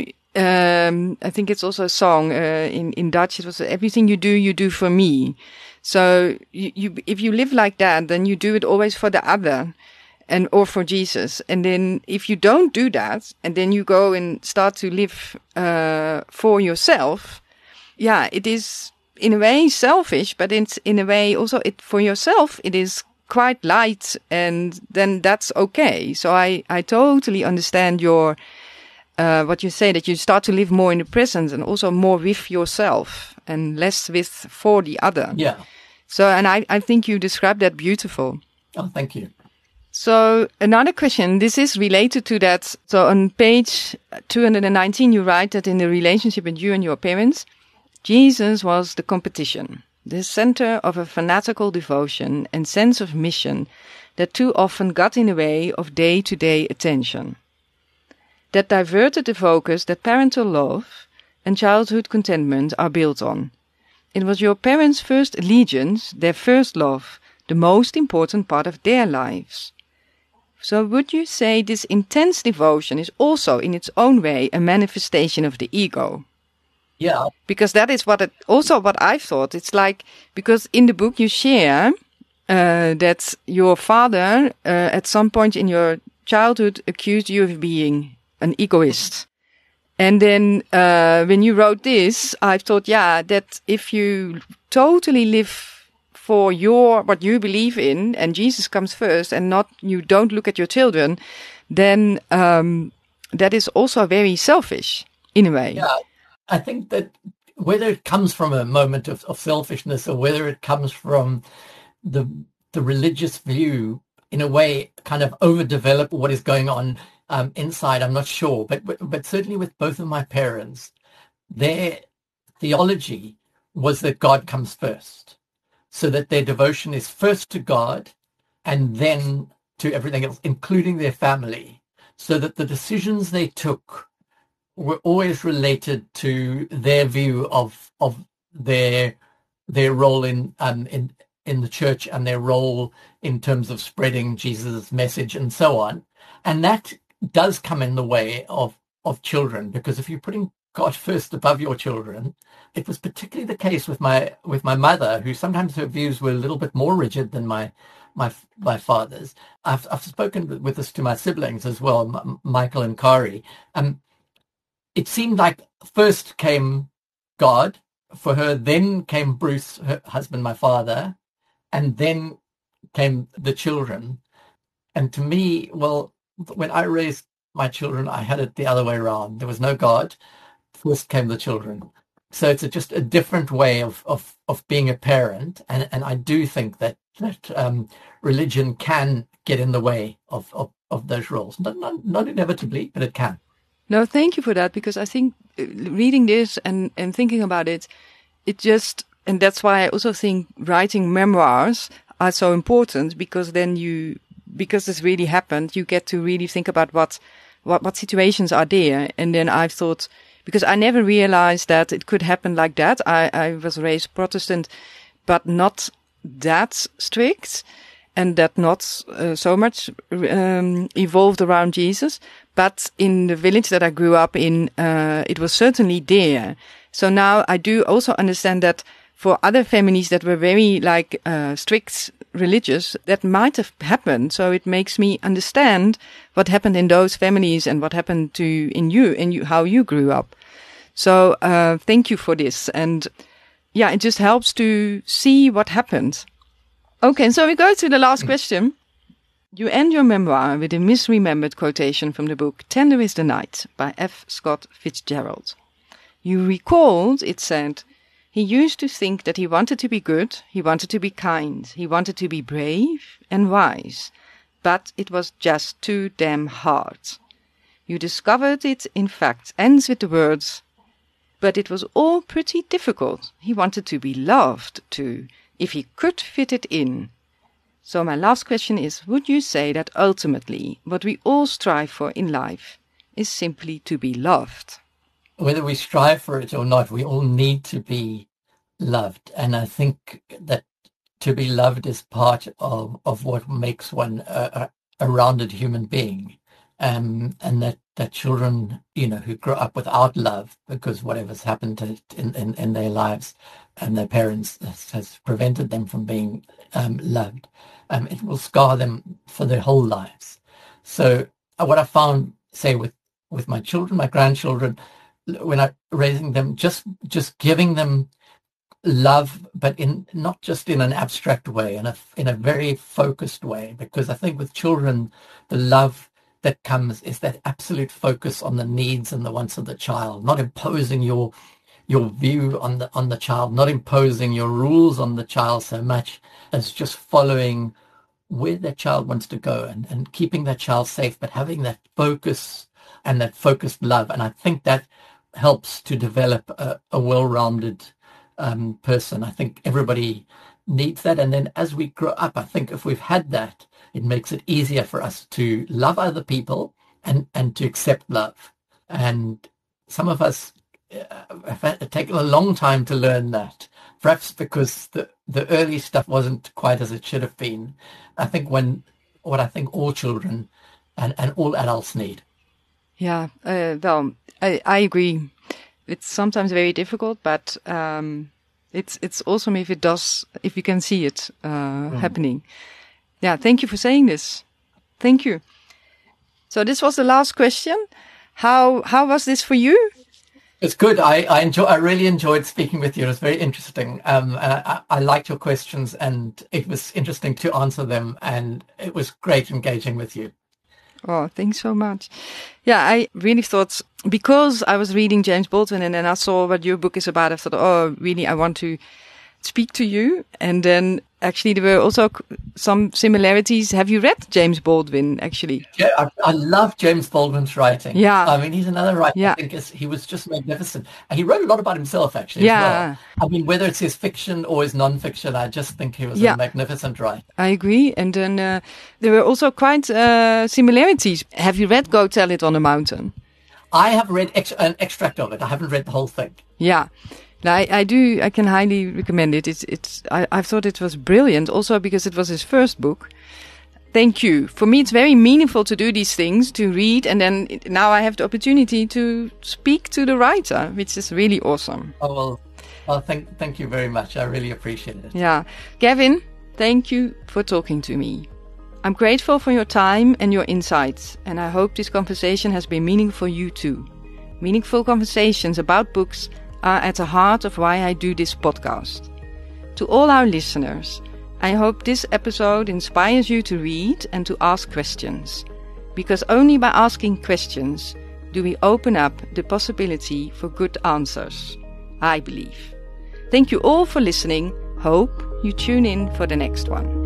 um, I think it's also a song uh, in in Dutch. It was everything you do, you do for me. So you, you if you live like that, then you do it always for the other, and or for Jesus. And then if you don't do that, and then you go and start to live uh, for yourself, yeah, it is in a way selfish, but it's in a way also it for yourself it is quite light, and then that's okay. So I I totally understand your uh what you say, that you start to live more in the present and also more with yourself and less with for the other. Yeah. So and I I think you described that beautiful. Oh, thank you. So another question, this is related to that. So on page two hundred nineteen, you write that in the relationship with you and your parents, Jesus was the competition, the center of a fanatical devotion and sense of mission that too often got in the way of day-to-day attention. That diverted the focus that parental love and childhood contentment are built on. It was your parents' first allegiance, their first love, the most important part of their lives. So would you say this intense devotion is also in its own way a manifestation of the ego? Yeah. Because that is what it, also what I thought. It's like, because in the book you share uh, that your father uh, at some point in your childhood accused you of being an egoist. And then uh, when you wrote this, I thought, yeah, that if you totally live for your what you believe in, and Jesus comes first, and not you don't look at your children, then um, that is also very selfish in a way. Yeah, I think that whether it comes from a moment of, of selfishness or whether it comes from the the religious view, in a way, kind of overdevelop what is going on um, inside, I'm not sure. But, but but certainly with both of my parents, their theology was that God comes first, so that their devotion is first to God and then to everything else, including their family, so that the decisions they took were always related to their view of of their their role in um in in the church and their role in terms of spreading Jesus' message and so on. And that does come in the way of of children, because if you're putting God first above your children, it was particularly the case with my with my mother, who sometimes her views were a little bit more rigid than my my my father's. I've I've spoken with this to my siblings as well, M- Michael and Kari. Um, it seemed like first came God for her, then came Bruce, her husband, my father, and then came the children. And to me, well, when I raised my children, I had it the other way around. There was no God. First came the children. So it's a, just a different way of, of, of being a parent. And, and I do think that, that um, religion can get in the way of, of, of those roles. Not, not, not inevitably, but it can. No, thank you for that, because I think reading this and, and thinking about it, it just, and that's why I also think writing memoirs are so important, because then you, because this really happened, you get to really think about what, what, what situations are there. And then I've thought, because I never realized that it could happen like that. I, I was raised Protestant, but not that strict, and that not uh, so much um, evolved around Jesus. But in the village that I grew up in, uh, it was certainly there. So now I do also understand that for other families that were very like uh, strict religious, that might have happened. So it makes me understand what happened in those families and what happened to in you and you, how you grew up. So uh, thank you for this. And yeah, it just helps to see what happened. Okay, so we go to the last question. You end your memoir with a misremembered quotation from the book Tender is the Night by F. Scott Fitzgerald. You recalled, it said, he used to think that he wanted to be good, he wanted to be kind, he wanted to be brave and wise, but it was just too damn hard. You discovered it, in fact, ends with the words, but it was all pretty difficult. He wanted to be loved, too, if he could fit it in. So my last question is, would you say that ultimately what we all strive for in life is simply to be loved? Whether we strive for it or not, we all need to be loved. And I think that to be loved is part of, of what makes one a, a rounded human being. Um, and that, that children, you know, who grow up without love because whatever's happened to, in, in, in their lives and their parents has, has prevented them from being um, loved, um, it will scar them for their whole lives. So uh, what I found, say, with, with my children, my grandchildren, when I'm raising them, just just giving them love, but in not just in an abstract way, in a in a very focused way. Because I think with children, the love that comes is that absolute focus on the needs and the wants of the child, not imposing your your view on the on the child, not imposing your rules on the child so much as just following where that child wants to go and, and keeping that child safe, but having that focus and that focused love. And I think that helps to develop a, a well-rounded um, person. I think everybody needs that. And then as we grow up, I think if we've had that, it makes it easier for us to love other people and, and to accept love. And some of us uh, have taken a long time to learn that, perhaps because the, the early stuff wasn't quite as it should have been. I think when what I think all children and, and all adults need. Yeah, uh, well, I, I agree. It's sometimes very difficult, but um, it's it's awesome if it does, if you can see it uh, mm. happening. Yeah, thank you for saying this. Thank you. So this was the last question. How how was this for you? It's good. I, I enjoy. I really enjoyed speaking with you. It was very interesting. Um, and I, I liked your questions, and it was interesting to answer them. And it was great engaging with you. Oh, thanks so much. Yeah, I really thought, because I was reading James Baldwin and then I saw what your book is about, I thought, oh, really, I want to speak to you. And then actually there were also some similarities. Have you read James Baldwin, actually? Yeah, I, I love James Baldwin's writing. Yeah. I mean, he's another writer. Yeah. I think is, he was just magnificent. And he wrote a lot about himself, actually, yeah. as well. I mean, whether it's his fiction or his non-fiction, I just think he was yeah. a magnificent writer. I agree. And then uh, there were also quite uh, similarities. Have you read Go Tell It on a Mountain? I have read ex- an extract of it. I haven't read the whole thing. Yeah. I, I do. I can highly recommend it. It's. It's. I, I thought it was brilliant. Also because it was his first book. Thank you. For me, it's very meaningful to do these things, to read, and then it, now I have the opportunity to speak to the writer, which is really awesome. Oh well. Well, thank thank you very much. I really appreciate it. Yeah, Gavin, thank you for talking to me. I'm grateful for your time and your insights, and I hope this conversation has been meaningful for you too. Meaningful conversations about books are at the heart of why I do this podcast. To all our listeners, I hope this episode inspires you to read and to ask questions, because only by asking questions do we open up the possibility for good answers, I believe. Thank you all for listening. Hope you tune in for the next one.